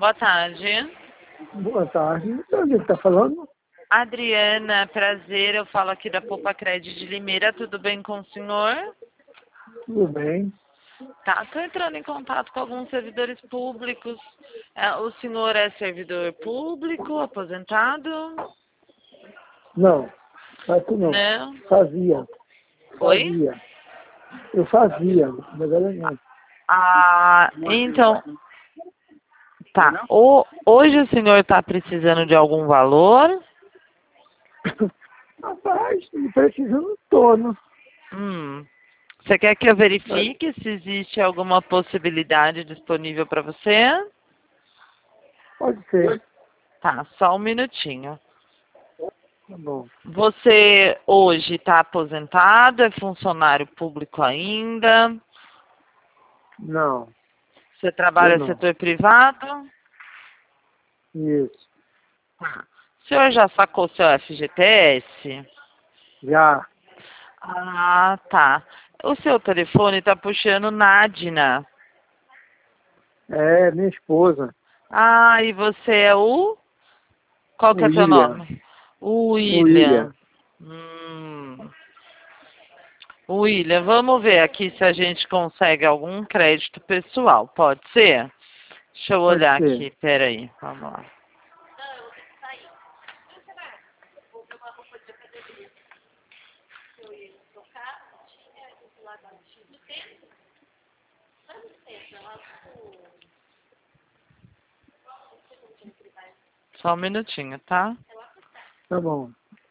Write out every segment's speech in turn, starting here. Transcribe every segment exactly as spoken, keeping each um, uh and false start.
Boa tarde. Boa tarde. De onde está falando? Adriana, prazer. Eu falo aqui da Poupa Crédito de Limeira. Tudo bem com o senhor? Tudo bem. Tá, estou entrando em contato com alguns servidores públicos. É, o senhor é servidor público, aposentado? Não, faço não. Não. Fazia. Oi? Fazia. Eu fazia, mas agora não. Ah, então... Tá. O, hoje o senhor está precisando de algum valor? Rapaz, precisando todo. Hum. Você quer que eu verifique se existe alguma possibilidade disponível para você? Pode ser. Tá, só um minutinho. Tá bom. Você hoje está aposentado? É funcionário público ainda? Não, Você eu trabalha no não. setor privado? Isso. Tá. O senhor já sacou seu F G T S? Já. Ah, tá. O seu telefone está puxando Nadina. É, minha esposa. Ah, e você é o? Qual que é teu William. nome? O William. William. Hum. William, vamos ver aqui se a gente consegue algum crédito pessoal. Pode ser? Deixa eu Pode olhar ser. aqui, peraí. Vamos lá. Só um minutinho, tá? Tá bom.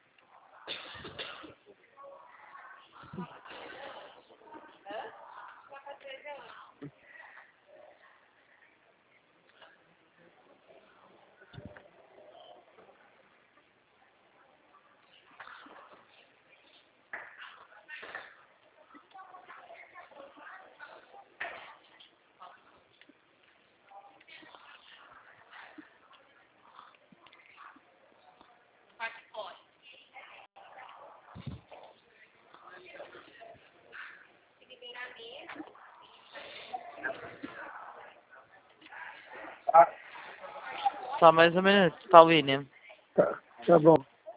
Só mais um minuto, tá, William? Tá, tá bom.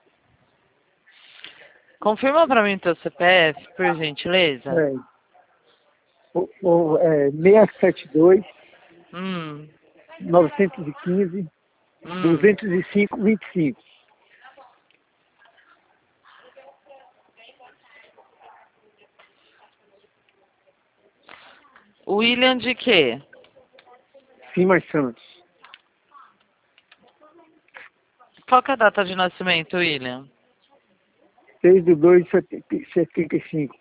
Confirma pra mim teu C P F, por gentileza. É. O, o, é seiscentos e setenta e dois, Hum, novecentos e quinze, hum. duzentos e cinco, vinte e cinco. William de quê? Simas Santos. Qual que é a data de nascimento, William? seis de dois de setenta e cinco.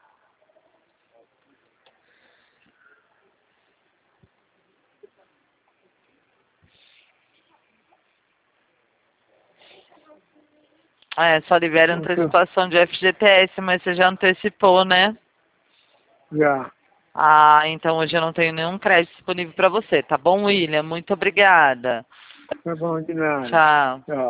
É, só libera antecipação de F G T S, mas você já antecipou, né? Já. Ah, então hoje eu não tenho nenhum crédito disponível para você, tá bom, William? Muito obrigada. Tá bom, de nada. Tchau. Tchau.